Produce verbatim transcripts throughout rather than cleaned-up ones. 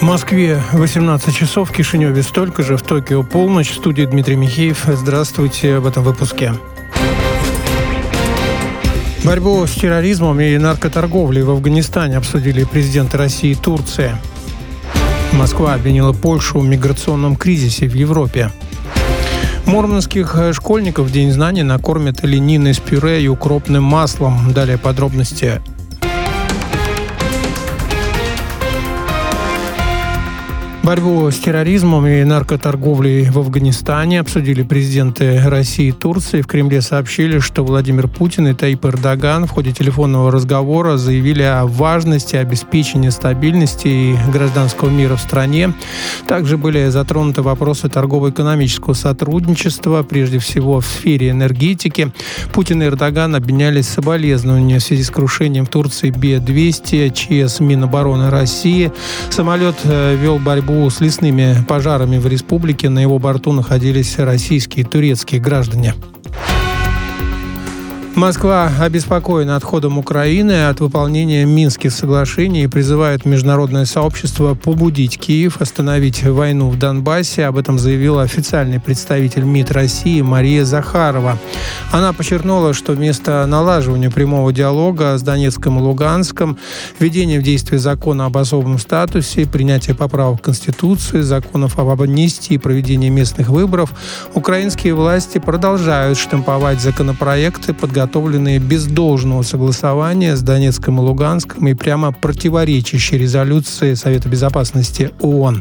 Москве восемнадцать часов, в Кишиневе столько же, в Токио полночь. В студии Дмитрий Михеев. Здравствуйте в этом выпуске. Борьбу с терроризмом и наркоторговлей в Афганистане обсудили президенты России и Турции. Москва обвинила Польшу в миграционном кризисе в Европе. Мурманских школьников в День знаний накормят олениной с пюре и укропным маслом. Далее подробности. Борьбу с терроризмом и наркоторговлей в Афганистане обсудили президенты России и Турции. В Кремле сообщили, что Владимир Путин и Таип Эрдоган в ходе телефонного разговора заявили о важности обеспечения стабильности и гражданского мира в стране. Также были затронуты вопросы торгово-экономического сотрудничества, прежде всего в сфере энергетики. Путин и Эрдоган обменялись соболезнованиями в связи с крушением в Турции Би двести ЧС Минобороны России. Самолет вел борьбу с лесными пожарами в республике. На его борту находились российские и турецкие граждане. Москва обеспокоена отходом Украины от выполнения Минских соглашений и призывает международное сообщество побудить Киев остановить войну в Донбассе. Об этом заявила официальный представитель МИД России Мария Захарова. Она подчеркнула, что вместо налаживания прямого диалога с Донецком и Луганском, введения в действие закона об особом статусе, принятия поправок в Конституции, законов об амнистии и проведения местных выборов, украинские власти продолжают штамповать законопроекты, подготовленные подготовленные без должного согласования с Донецком и Луганском и прямо противоречащие резолюции Совета Безопасности ООН.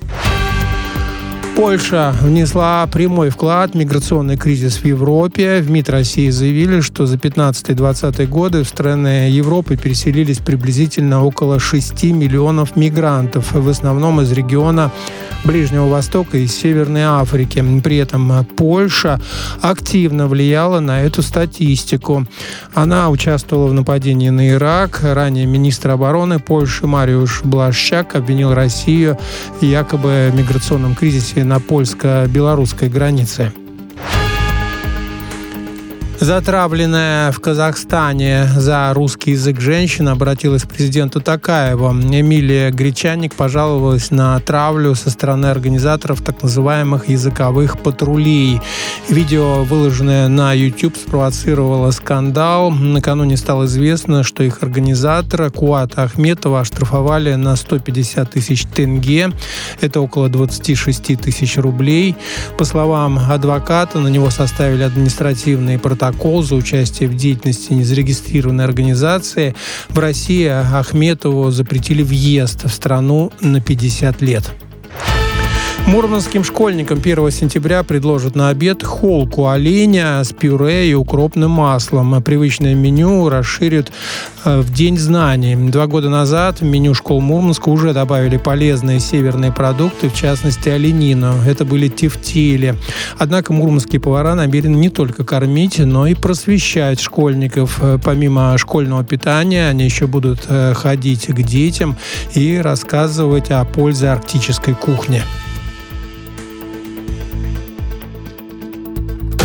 Польша внесла прямой вклад в миграционный кризис в Европе. В МИД России заявили, что за пятнадцатый-двадцатый годы в страны Европы переселились приблизительно около шести миллионов мигрантов, в основном из региона Ближнего Востока и Северной Африки. При этом Польша активно влияла на эту статистику. Она участвовала в нападении на Ирак. Ранее министр обороны Польши Мариуш Блашчак обвинил Россию в якобы миграционном кризисе на польско-белорусской границе. Затравленная в Казахстане за русский язык женщина обратилась к президенту Токаеву. Эмилия Гречаник пожаловалась на травлю со стороны организаторов так называемых языковых патрулей. Видео, выложенное на YouTube, спровоцировало скандал. Накануне стало известно, что их организатора Куата Ахметова оштрафовали на сто пятьдесят тысяч тенге. Это около двадцать шесть тысяч рублей. По словам адвоката, на него составили административный протокол за участие в деятельности незарегистрированной организации. В России Ахметову запретили въезд в страну на пятьдесят лет. Мурманским школьникам первого сентября предложат на обед холку оленя с пюре и укропным маслом. Привычное меню расширят в День знаний. Два года назад в меню школ Мурманска уже добавили полезные северные продукты, в частности оленину. Это были тефтели. Однако мурманские повара намерены не только кормить, но и просвещать школьников. Помимо школьного питания, они еще будут ходить к детям и рассказывать о пользе арктической кухни.